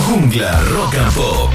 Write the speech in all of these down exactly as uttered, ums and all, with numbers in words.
Jungla Rock and Pop.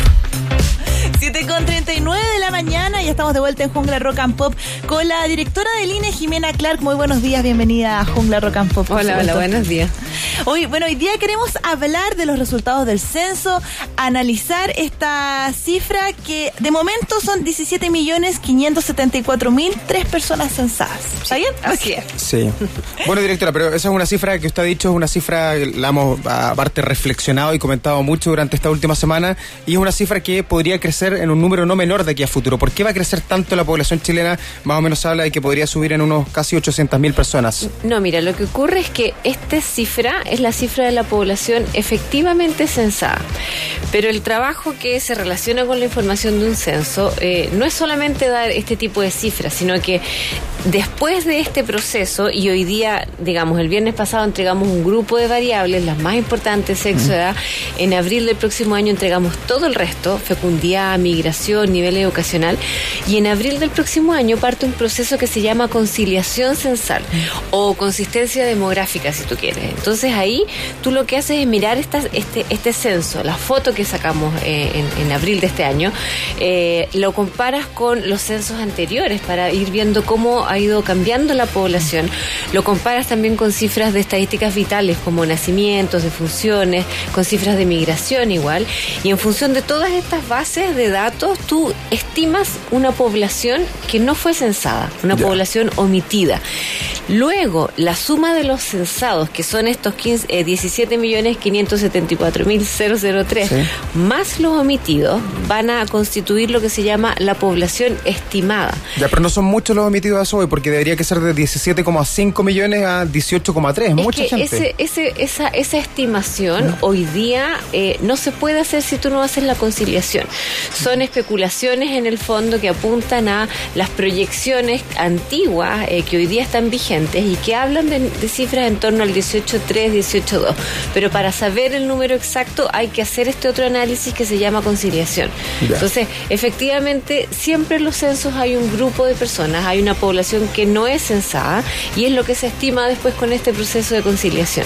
siete con treinta y nueve de la mañana y estamos de vuelta en Jungla Rock and Pop con la directora del I N E, Jimena Clark. Muy buenos días, bienvenida a Jungla Rock and Pop. Hola, hola, buenos días. Hoy, bueno, hoy día queremos hablar de los resultados del censo, analizar esta cifra que de momento son diecisiete millones quinientos setenta y cuatro mil tres personas censadas. ¿Está bien? Así es. Sí. Bueno, directora, pero esa es una cifra que usted ha dicho, es una cifra que la hemos aparte reflexionado y comentado mucho durante esta última semana, y es una cifra que podría crecer en un número no menor de aquí a futuro. ¿Por qué va a crecer tanto la población chilena? Más o menos se habla de que podría subir en unos casi ochocientas mil personas. No, mira, lo que ocurre es que esta cifra es la cifra de la población efectivamente censada. Pero el trabajo que se relaciona con la información de un censo eh, no es solamente dar este tipo de cifras, sino que después de este proceso, y hoy día, digamos, el viernes pasado entregamos un grupo de variables, las más importantes, sexo, edad. En abril del próximo año entregamos todo el resto, fecundidad, migración, nivel educacional, y en abril del próximo año parte un proceso que se llama conciliación censal o consistencia demográfica, si tú quieres. Entonces ahí tú lo que haces es mirar esta, este, este censo, la foto que sacamos eh, en, en abril de este año, eh, lo comparas con los censos anteriores para ir viendo cómo ha ido cambiando la población, lo comparas también con cifras de estadísticas vitales como nacimientos, defunciones, con cifras de migración igual, y en función de todas estas bases de datos tú estimas una población que no fue censada, una yeah. población omitida. Luego, la suma de los censados, que son estos quince, eh, diecisiete millones quinientos setenta y cuatro mil tres, sí. más los omitidos, van a constituir lo que se llama la población estimada. Ya, pero no son muchos los omitidos a eso hoy, porque debería que ser de diecisiete coma cinco millones a dieciocho coma tres, mucha que gente. Ese, ese, esa, esa estimación ¿no? hoy día eh, no se puede hacer si tú no haces la conciliación. Son especulaciones en el fondo que apuntan a las proyecciones antiguas eh, que hoy día están vigentes y que hablan de, de cifras en torno al dieciocho coma tres, dieciocho coma dos. Pero para saber el número exacto hay que hacer este otro análisis que se llama conciliación. Ya. Entonces, efectivamente, siempre en los censos hay un grupo de personas, hay una población que no es censada y es lo que se estima después con este proceso de conciliación.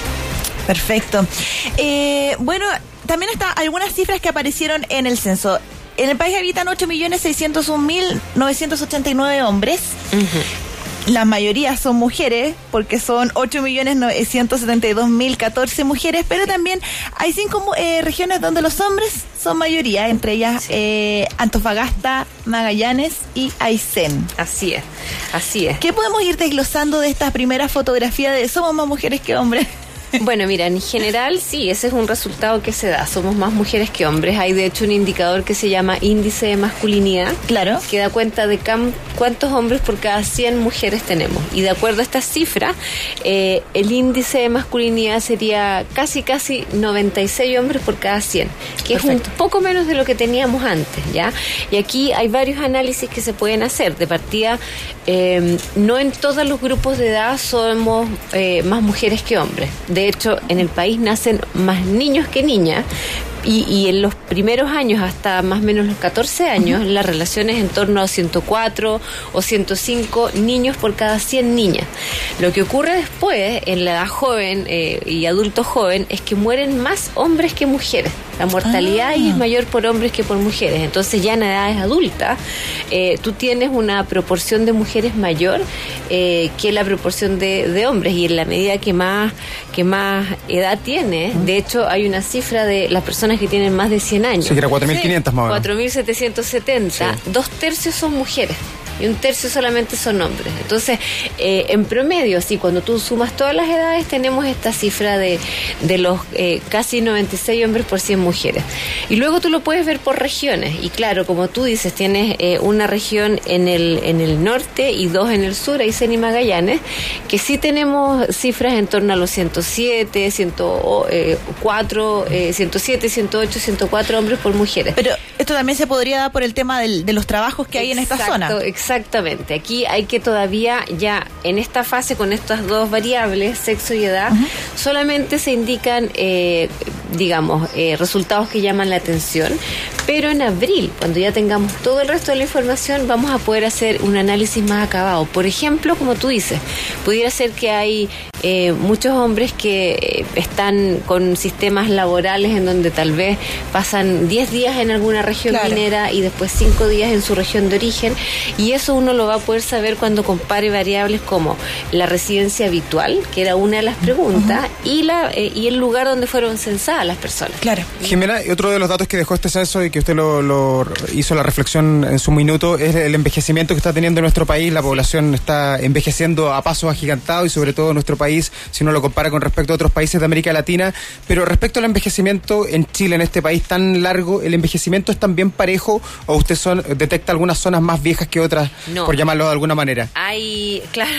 Perfecto. Eh, bueno, también están algunas cifras que aparecieron en el censo. En el país habitan ocho millones seiscientos un mil novecientos ochenta y nueve hombres. Uh-huh. La mayoría son mujeres, porque son ocho millones novecientos setenta y dos mil catorce mujeres, pero también hay cinco eh, regiones donde los hombres son mayoría, entre ellas sí. eh, Antofagasta, Magallanes y Aysén. Así es, así es. ¿Qué podemos ir desglosando de esta primera fotografía de somos más mujeres que hombres? Bueno, mira, en general sí, ese es un resultado que se da. Somos más mujeres que hombres. Hay de hecho un indicador que se llama índice de masculinidad. Claro. Que da cuenta de cam- cuántos hombres por cada cien mujeres tenemos. Y de acuerdo a estas cifras, eh, el índice de masculinidad sería casi, casi noventa y seis hombres por cada cien. Que Perfecto. Es un poco menos de lo que teníamos antes, ¿ya? Y aquí hay varios análisis que se pueden hacer. De partida, eh, no en todos los grupos de edad somos eh, más mujeres que hombres. De hecho, en el país nacen más niños que niñas. Y, y en los primeros años, hasta más o menos los catorce años, uh-huh. la relación es en torno a ciento cuatro o ciento cinco niños por cada cien niñas. Lo que ocurre después, en la edad joven eh, y adulto joven, es que mueren más hombres que mujeres. La mortalidad ah. ahí es mayor por hombres que por mujeres. Entonces ya en edades adultas, eh, tú tienes una proporción de mujeres mayor eh, que la proporción de, de hombres. Y en la medida que más, que más edad tienes, uh-huh. de hecho hay una cifra de las personas que tienen más de cien años. Sí, que era cuatro mil quinientos más o menos. cuatro mil setecientos setenta. Sí. Dos tercios son mujeres y un tercio solamente son hombres. Entonces, eh, en promedio, sí, cuando tú sumas todas las edades, tenemos esta cifra de, de los eh, casi noventa y seis hombres por cien mujeres. Y luego tú lo puedes ver por regiones. Y claro, como tú dices, tienes eh, una región en el, en el norte y dos en el sur, Aysén y Magallanes, que sí tenemos cifras en torno a los ciento siete, ciento cuatro, eh, ciento siete, ciento ocho, ciento cuatro hombres por mujeres. Pero esto también se podría dar por el tema del, de los trabajos que hay exacto, en esta zona. Exactamente. Aquí hay que todavía, ya en esta fase, con estas dos variables, sexo y edad, uh-huh. solamente se indican, eh, digamos, eh, resultados que llaman la atención, Pero en abril, cuando ya tengamos todo el resto de la información, vamos a poder hacer un análisis más acabado. Por ejemplo, como tú dices, pudiera ser que hay eh, muchos hombres que están con sistemas laborales en donde tal vez pasan diez días en alguna región claro. minera y después cinco días en su región de origen, y eso uno lo va a poder saber cuando compare variables como la residencia habitual, que era una de las preguntas, uh-huh. y la eh, y el lugar donde fueron censadas las personas. Claro. Jimena, y otro de los datos que dejó este censo y que usted lo, lo hizo la reflexión en su minuto es el envejecimiento que está teniendo nuestro país. La población está envejeciendo a pasos agigantados, y sobre todo nuestro país, si uno lo compara con respecto a otros países de América Latina. Pero respecto al envejecimiento en Chile, en este país tan largo, ¿el envejecimiento es también parejo o usted son, detecta algunas zonas más viejas que otras, no, por llamarlo de alguna manera? Hay, claro.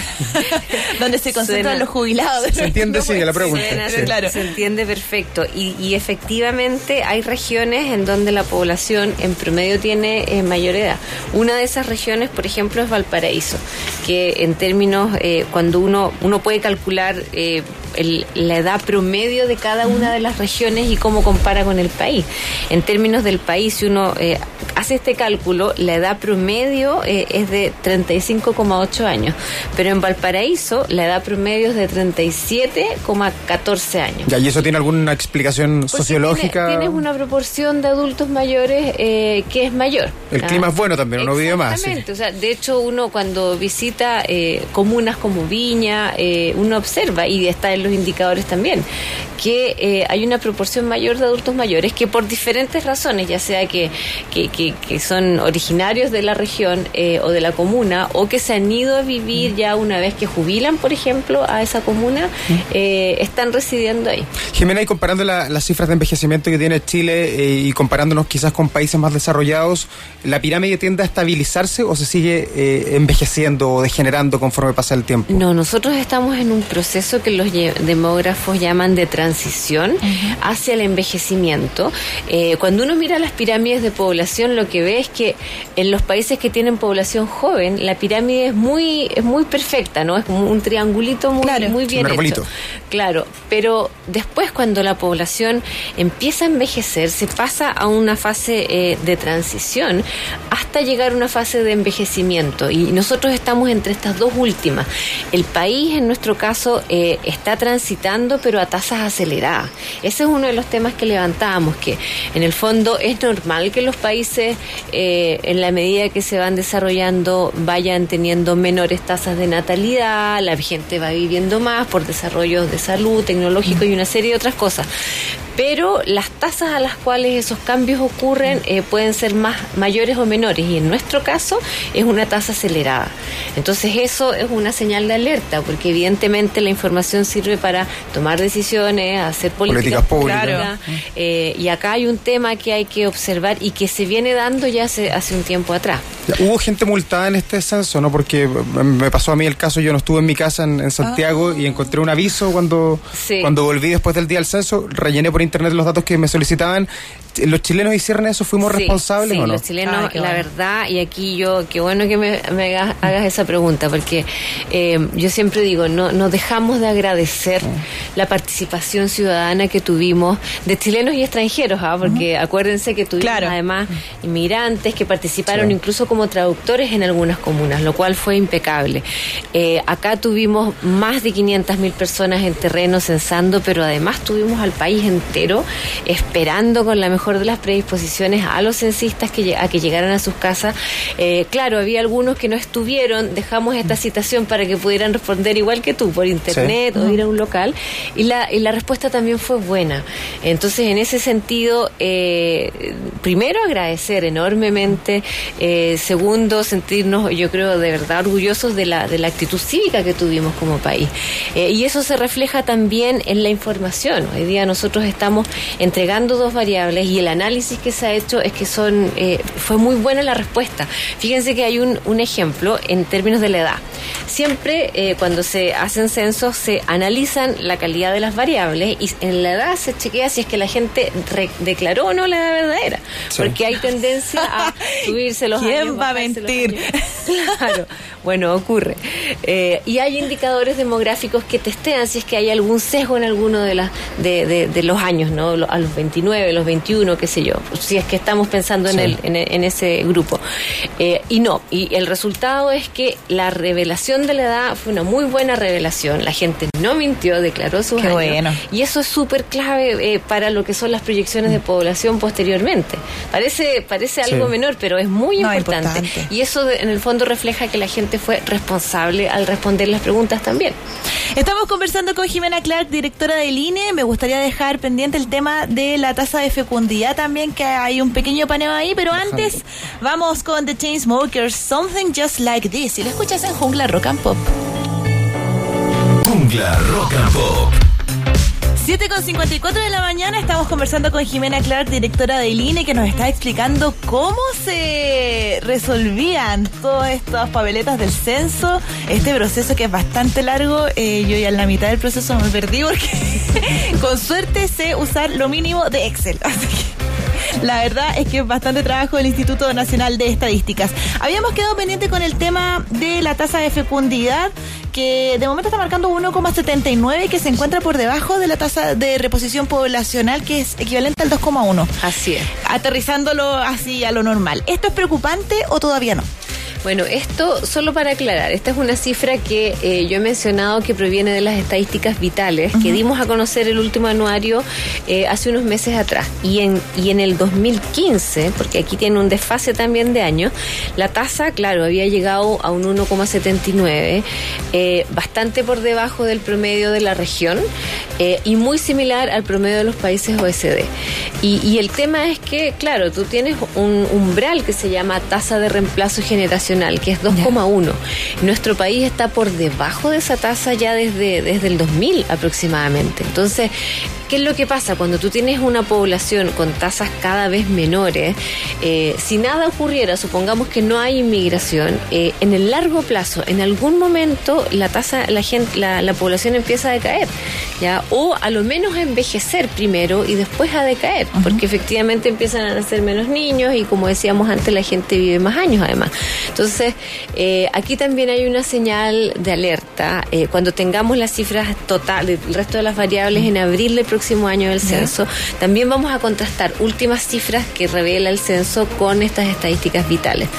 Donde se concentran Suena, los jubilados. Se entiende, no, sí, la pregunta. Suena, sí. Claro. Se entiende perfecto. Y, y efectivamente hay regiones en donde la población en promedio tiene eh, mayor edad. Una de esas regiones, por ejemplo, es Valparaíso, que en términos, eh, cuando uno, uno puede calcular eh, el, la edad promedio de cada una de las regiones y cómo compara con el país. En términos del país, si uno eh, hace este cálculo, la edad promedio eh, es de treinta y cinco coma ocho años, pero en Valparaíso la edad promedio es de treinta y siete coma catorce años. Ya, ¿y eso tiene alguna explicación pues sociológica? Tiene, tienes una proporción de adultos mayores eh, que es mayor. El ¿ah? clima es bueno también, uno vive más. Exactamente, sí. O sea, de hecho uno cuando visita eh, comunas como Viña, eh, uno observa, y está en los indicadores también, que eh, hay una proporción mayor de adultos mayores que por diferentes razones, ya sea que, que, que, que son originarios de la región eh, o de la comuna, o que se han ido a vivir ya una vez que jubilan, por ejemplo, a esa comuna, eh, están residiendo ahí. Jimena, y comparando la, las cifras de envejecimiento que tiene Chile eh, y comparándonos quizás con países más desarrollados, ¿la pirámide tiende a estabilizarse o se sigue eh, envejeciendo o degenerando conforme pasa el tiempo? No, nosotros estamos en un proceso que los demógrafos llaman de transición uh-huh. hacia el envejecimiento. Eh, cuando uno mira las pirámides de población, lo que ve es que en los países que tienen población joven, la pirámide es muy es muy perfecta, ¿no? Es como un triangulito muy, claro. muy bien hecho. Claro, pero después cuando la población empieza a envejecer, se pasa a una fase eh, de transición hasta llegar a una fase de envejecimiento, y nosotros estamos entre estas dos últimas. El país, en nuestro caso, eh, está transitando, pero a tasas aceleradas. Ese es uno de los temas que levantábamos, que en el fondo es normal que los países, eh, en la medida que se van desarrollando, vayan teniendo menores tasas de natalidad, la gente va viviendo más por desarrollos de salud, tecnológico y una serie de otras cosas. Pero las tasas a las cuales esos cambios ocurren eh, pueden ser más mayores o menores, y en nuestro caso es una tasa acelerada. Entonces eso es una señal de alerta, porque evidentemente la información sirve para tomar decisiones, hacer políticas, políticas públicas. Claro. Eh, y acá hay un tema que hay que observar y que se viene dando ya hace, hace un tiempo atrás. Hubo gente multada en este censo, ¿no? Porque me pasó a mí el caso, yo no estuve en mi casa en, en Santiago ah. y encontré un aviso cuando, sí. cuando volví después del día del censo, rellené por internet los datos que me solicitaban. ¿Los chilenos hicieron eso? ¿Fuimos sí, responsables sí, o no? Los chilenos, ah, la bueno. verdad, y aquí yo, qué bueno que me, me hagas, hagas esa pregunta, porque eh, yo siempre digo, no, no dejamos de agradecer uh-huh. la participación ciudadana que tuvimos de chilenos y extranjeros, ¿ah? Porque uh-huh. acuérdense que tuvimos claro. además inmigrantes que participaron sí. incluso como traductores en algunas comunas, lo cual fue impecable. Eh, acá tuvimos más de quinientas mil personas en terreno censando, pero además tuvimos al país entero esperando con la mejor de las predisposiciones a los censistas que, a que llegaran a sus casas. Eh, claro, había algunos que no estuvieron, dejamos esta citación para que pudieran responder igual que tú, por internet sí. o ir a un local, y la, y la respuesta también fue buena. Entonces, en ese sentido, eh, primero agradecer enormemente, eh, segundo, sentirnos, yo creo, de verdad orgullosos de la, de la actitud cívica que tuvimos como país. Eh, y eso se refleja también en la información. Hoy día nosotros estamos entregando dos variables, y el análisis que se ha hecho es que son eh, fue muy buena la respuesta. Fíjense que hay un, un ejemplo en términos de la edad. Siempre eh, cuando se hacen censos se analizan la calidad de las variables, y en la edad se chequea si es que la gente re- declaró o no la edad verdadera, sí. porque hay tendencia a subirse los ¿Quién años. va a mentir? Claro, bueno, ocurre. Eh, y hay indicadores demográficos que testean si es que hay algún sesgo en alguno de, las de, de, de los años, ¿no? A los veintinueve, los veintiuno, qué sé yo, si es que estamos pensando en, sí. el, en, en ese grupo. Eh, y no, y el resultado es que la revelación de la edad fue una muy buena revelación. La gente no mintió, declaró sus qué años. Bueno. Y eso es súper clave eh, para lo que son las proyecciones de población posteriormente. Parece, parece algo sí. menor, pero es muy no, importante. importante. Y eso de, en el fondo refleja que la gente fue responsable al responder las preguntas también. Estamos conversando con Jimena Clark, directora del I N E. Me gustaría dejar pendiente el tema de la tasa de fecundidad también, que hay un pequeño paneo ahí, pero antes vamos con The Chainsmokers, Something Just Like This, y lo escuchas en Jungla Rock and Pop. Jungla Rock and Pop. siete con cincuenta y cuatro de la mañana, estamos conversando con Jimena Clark, directora del I N E, que nos está explicando cómo se resolvían todas estas papeletas del censo, este proceso que es bastante largo. Eh, yo ya en la mitad del proceso me perdí porque con suerte sé usar lo mínimo de Excel, así que la verdad es que es bastante trabajo del Instituto Nacional de Estadísticas. Habíamos quedado pendiente con el tema de la tasa de fecundidad, que de momento está marcando uno coma setenta y nueve, que se encuentra por debajo de la tasa de reposición poblacional, que es equivalente al dos coma uno. Así es. Aterrizándolo así a lo normal. ¿Esto es preocupante o todavía no? Bueno, esto, solo para aclarar, esta es una cifra que eh, yo he mencionado que proviene de las estadísticas vitales, uh-huh. que dimos a conocer el último anuario eh, hace unos meses atrás. Y en, y en el dos mil quince, porque aquí tiene un desfase también de años, la tasa, claro, había llegado a un uno coma setenta y nueve, eh, bastante por debajo del promedio de la región eh, y muy similar al promedio de los países O E C D. Y, y el tema es que, claro, tú tienes un umbral que se llama tasa de reemplazo generacional, que es dos coma uno. Nuestro país está por debajo de esa tasa ya desde, desde el dos mil aproximadamente. Entonces, ¿qué es lo que pasa? Cuando tú tienes una población con tasas cada vez menores, eh, si nada ocurriera, supongamos que no hay inmigración, eh, en el largo plazo, en algún momento, la tasa, la gente, la, la población empieza a decaer, ¿ya? O a lo menos a envejecer primero y después a decaer, uh-huh. porque efectivamente empiezan a nacer menos niños y, como decíamos antes, la gente vive más años además. Entonces, eh, aquí también hay una señal de alerta. Eh, cuando tengamos las cifras totales, el resto de las variables en abril del próximo año del censo, yeah. también vamos a contrastar últimas cifras que revela el censo con estas estadísticas vitales.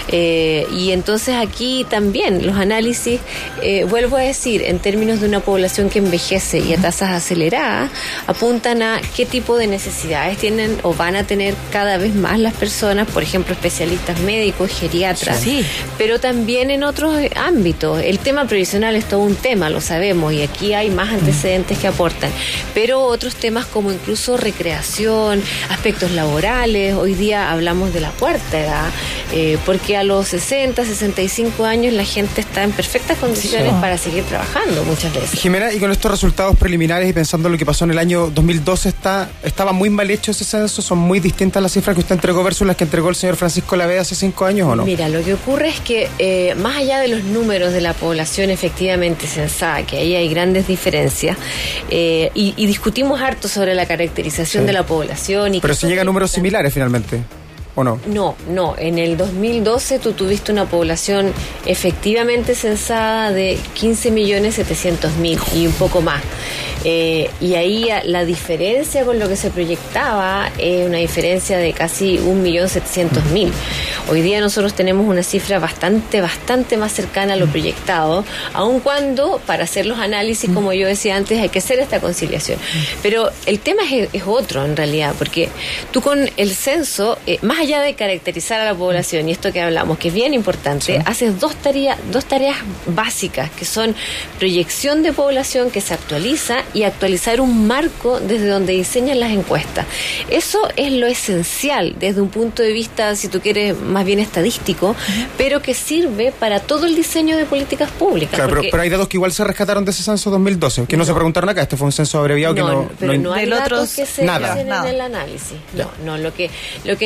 Eh, y entonces aquí también los análisis, eh, vuelvo a decir, en términos de una población que envejece y a tasas aceleradas, apuntan a qué tipo de necesidades tienen o van a tener cada vez más las personas, por ejemplo, especialistas médicos, geriatras, sí. pero también en otros ámbitos. El tema previsional es todo un tema, lo sabemos, y aquí hay más antecedentes que aportan, pero otros temas como incluso recreación, aspectos laborales. Hoy día hablamos de la cuarta edad, eh, porque a los sesenta, sesenta y cinco años la gente está en perfectas condiciones sí. para seguir trabajando muchas veces. Jimena, y con estos resultados preliminares y pensando en lo que pasó en el año dos mil doce, está, ¿estaba muy mal hecho ese censo? ¿Son muy distintas las cifras que usted entregó versus las que entregó el señor Francisco Laveda hace cinco años o no? Mira, lo que ocurre es que eh, más allá de los números de la población efectivamente censada, que ahí hay grandes diferencias, eh, y, y discutimos harto sobre la caracterización sí. de la población. Y pero se llega a números similares finalmente, ¿o no? No, no. En el dos mil doce tú tuviste una población efectivamente censada de quince millones setecientos mil y un poco más. Eh, y ahí la diferencia con lo que se proyectaba es una diferencia de casi un millón setecientos mil. Hoy día nosotros tenemos una cifra bastante, bastante más cercana a lo proyectado, aun cuando para hacer los análisis, como yo decía antes, hay que hacer esta conciliación. Pero el tema es, es otro en realidad, porque tú con el censo, eh, más allá de caracterizar a la población, y esto que hablamos, que es bien importante, sí. haces dos tareas, dos tareas básicas, que son proyección de población que se actualiza y actualizar un marco desde donde diseñan las encuestas. Eso es lo esencial desde un punto de vista, si tú quieres, más bien estadístico, uh-huh. pero que sirve para todo el diseño de políticas públicas. Claro, pero, pero hay datos que igual se rescataron de ese censo dos mil doce, que no, no se preguntaron acá. Este fue un censo abreviado no, que no... Pero no, no hay datos otros, que se nada, hacen nada. en el análisis. No, no, lo que, lo que en el fondo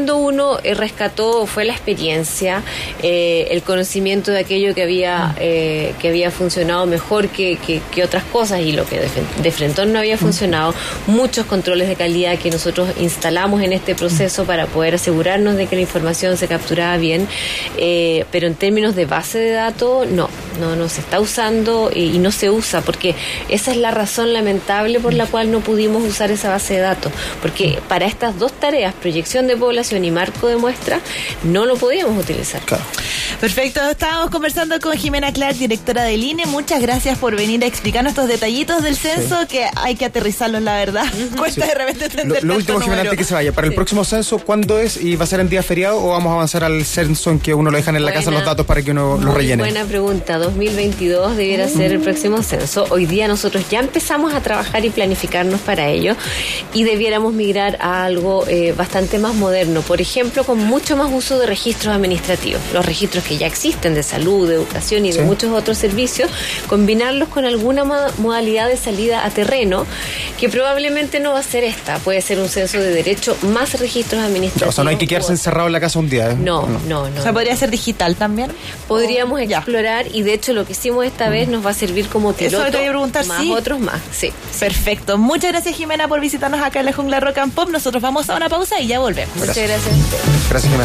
fondo uno eh, rescató fue la experiencia, eh, el conocimiento de aquello que había eh, que había funcionado mejor que, que, que otras cosas y lo que de, de frente no había funcionado, muchos controles de calidad que nosotros instalamos en este proceso para poder asegurarnos de que la información se capturaba bien, eh, pero en términos de base de datos no, no, no se está usando y, y no se usa porque esa es la razón lamentable por la cual no pudimos usar esa base de datos, porque para estas dos tareas, proyección de población y marco de muestra, no lo podíamos utilizar. Claro. Perfecto, estábamos conversando con Jimena Clark, directora del I N E. Muchas gracias por venir a explicarnos estos detallitos del censo, sí, que hay que aterrizarlos, la verdad. Uh-huh. Cuesta sí. de repente entender. Lo, lo último, Jimena, antes que se vaya, para el sí. próximo censo, ¿cuándo es? ¿Y va a ser en día feriado o vamos a avanzar al censo en que uno lo dejan en la buena, casa los datos para que uno los rellene? Buena pregunta. dos mil veintidós debiera uh-huh. ser el próximo censo. Hoy día nosotros ya empezamos a trabajar y planificarnos para ello y debiéramos migrar a algo eh, bastante más moderno, por ejemplo, con mucho más uso de registros administrativos, los registros que ya existen de salud, de educación y de sí. muchos otros servicios, combinarlos con alguna modalidad de salida a terreno, que probablemente no va a ser esta, puede ser un censo de derecho más registros administrativos. O sea, no hay que quedarse encerrado en la casa un día, ¿eh? No, no, no. no o sea, ¿podría ser digital también? Podríamos oh, explorar y de hecho lo que hicimos esta vez nos va a servir como piloto. Eso te voy a preguntar, más sí. otros más, sí. Perfecto. Muchas gracias, Jimena, por visitarnos acá en la Jungla Rock and Pop. Nosotros vamos a una pausa y ya volvemos. Gracias. Muchas gracias. Gracias, Jimena.